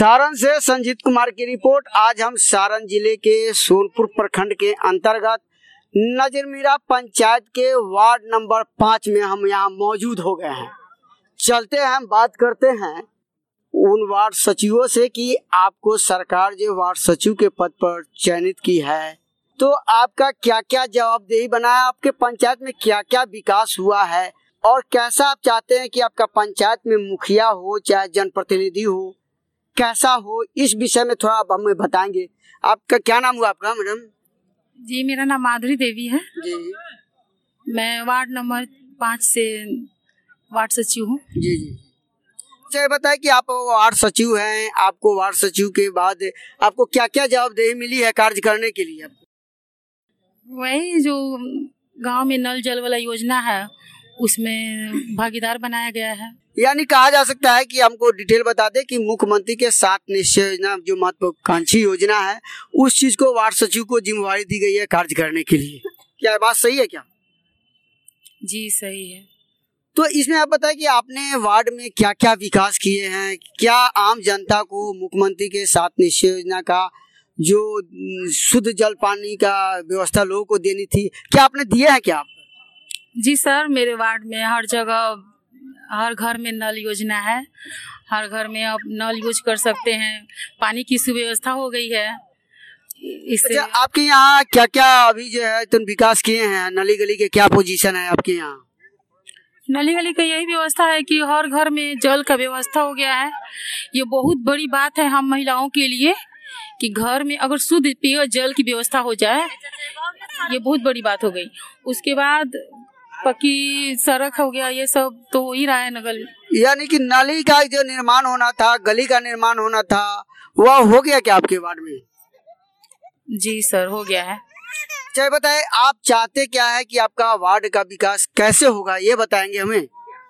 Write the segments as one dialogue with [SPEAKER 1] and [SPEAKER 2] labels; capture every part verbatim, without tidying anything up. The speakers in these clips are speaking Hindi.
[SPEAKER 1] सारण से संजीत कुमार की रिपोर्ट। आज हम सारण जिले के सोनपुर प्रखंड के अंतर्गत नजरमीरा पंचायत के वार्ड नंबर पाँच में हम यहाँ मौजूद हो गए हैं। चलते हैं, हम बात करते हैं उन वार्ड सचिवों से कि आपको सरकार जो वार्ड सचिव के पद पर चयनित की है तो आपका क्या क्या जवाबदेही बना है, आपके पंचायत में क्या क्या विकास हुआ है और कैसा आप चाहते हैं कि आपका पंचायत में मुखिया हो चाहे जनप्रतिनिधि हो, कैसा हो, इस विषय में थोड़ा आप हमें बताएंगे। आपका क्या नाम हुआ आपका मैडम?
[SPEAKER 2] जी, मेरा नाम माधुरी देवी है
[SPEAKER 1] जी।
[SPEAKER 2] मैं वार्ड नंबर पाँच से वार्ड सचिव हूँ।
[SPEAKER 1] जी जी। अच्छा, बताएं कि आप वार्ड सचिव हैं, आपको वार्ड सचिव के बाद आपको क्या क्या जवाबदेही मिली है कार्य करने के लिए? आपको
[SPEAKER 2] वही जो गांव में नल जल वाला योजना है उसमें भागीदार बनाया गया है।
[SPEAKER 1] यानी कहा जा सकता है कि हमको डिटेल बता दें कि मुख्यमंत्री के सात निश्चय योजना जो महत्वाकांक्षी योजना है उस चीज को वार्ड सचिव को जिम्मेवारी दी गई है कार्य करने के लिए। क्या बात सही है क्या?
[SPEAKER 2] जी सही है।
[SPEAKER 1] तो इसमें आप बताएं कि आपने वार्ड में क्या क्या विकास किए हैं, क्या आम जनता को मुख्यमंत्री के सात निश्चय योजना का जो शुद्ध जल पानी का व्यवस्था लोगों को देनी थी, क्या आपने दिए हैं क्या आप?
[SPEAKER 2] जी सर, मेरे वार्ड में हर जगह हर घर में नल योजना है, हर घर में अब नल यूज कर सकते हैं, पानी की सुव्यवस्था हो गई है। इससे
[SPEAKER 1] अच्छा, आपके यहाँ क्या क्या अभी जो है तुम विकास किए हैं? नली गली के क्या पोजीशन है आपके यहाँ?
[SPEAKER 2] नली गली का यही व्यवस्था है कि हर घर में जल का व्यवस्था हो गया है। ये बहुत बड़ी बात है हम महिलाओं के लिए कि घर में अगर शुद्ध पेय जल की व्यवस्था हो जाए, ये बहुत बड़ी बात हो गई। उसके बाद पक्की सड़क हो गया, ये सब तो हो ही रहा है नगर।
[SPEAKER 1] यानी कि नाली का जो निर्माण होना था, गली का निर्माण होना था, वह हो गया क्या आपके वार्ड में?
[SPEAKER 2] जी सर, हो गया है।
[SPEAKER 1] चाहे बताए आप चाहते क्या है कि आपका वार्ड का विकास कैसे होगा, ये बताएंगे हमें।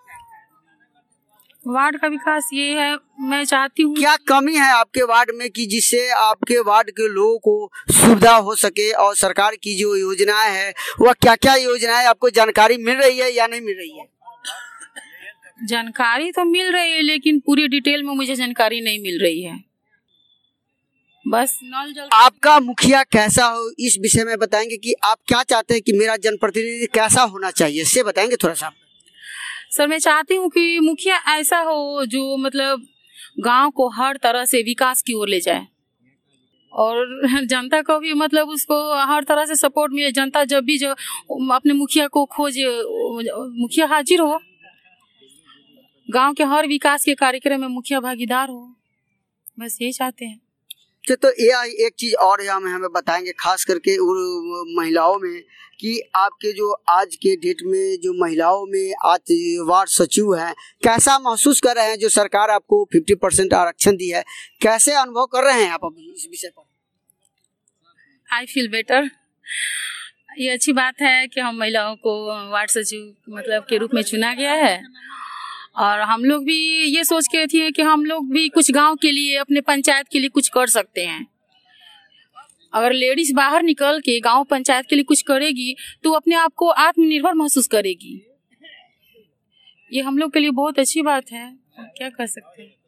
[SPEAKER 2] वार्ड का विकास ये है, मैं चाहती हूँ
[SPEAKER 1] क्या कमी है आपके वार्ड में कि जिससे आपके वार्ड के लोगों को सुविधा हो सके और सरकार की जो योजनाएं है वह क्या क्या योजनाएं आपको जानकारी मिल रही है या नहीं मिल रही है?
[SPEAKER 2] जानकारी तो मिल रही है लेकिन पूरी डिटेल में मुझे जानकारी नहीं मिल रही है। बस नल जल। आपका
[SPEAKER 1] मुखिया कैसा हो इस विषय में बताएंगे कि आप क्या चाहते हैं कि मेरा जनप्रतिनिधि कैसा होना चाहिए, इससे बताएंगे थोड़ा सा।
[SPEAKER 2] सर, मैं चाहती हूँ कि मुखिया ऐसा हो जो मतलब गांव को हर तरह से विकास की ओर ले जाए और जनता को भी मतलब उसको हर तरह से सपोर्ट मिले। जनता जब भी जो अपने मुखिया को खोजे, मुखिया हाजिर हो, गांव के हर विकास के कार्यक्रम में मुखिया भागीदार हो, बस यही चाहते हैं।
[SPEAKER 1] तो ये एक चीज और हम हमें बताएंगे खास करके महिलाओं में कि आपके जो आज के डेट में जो महिलाओं में आज वार्ड सचिव हैं, कैसा महसूस कर रहे हैं? जो सरकार आपको पचास परसेंट आरक्षण दी है, कैसे अनुभव कर रहे हैं आप अभी इस विषय पर?
[SPEAKER 2] I feel better. ये अच्छी बात है कि हम महिलाओं को वार्ड सचिव मतलब के रूप में चुना गया है और हम लोग भी ये सोच के थे कि हम लोग भी कुछ गांव के लिए, अपने पंचायत के लिए कुछ कर सकते हैं। अगर लेडीज बाहर निकल के गांव पंचायत के लिए कुछ करेगी तो अपने आप को आत्मनिर्भर महसूस करेगी। ये हम लोग के लिए बहुत अच्छी बात है, क्या कर सकते हैं।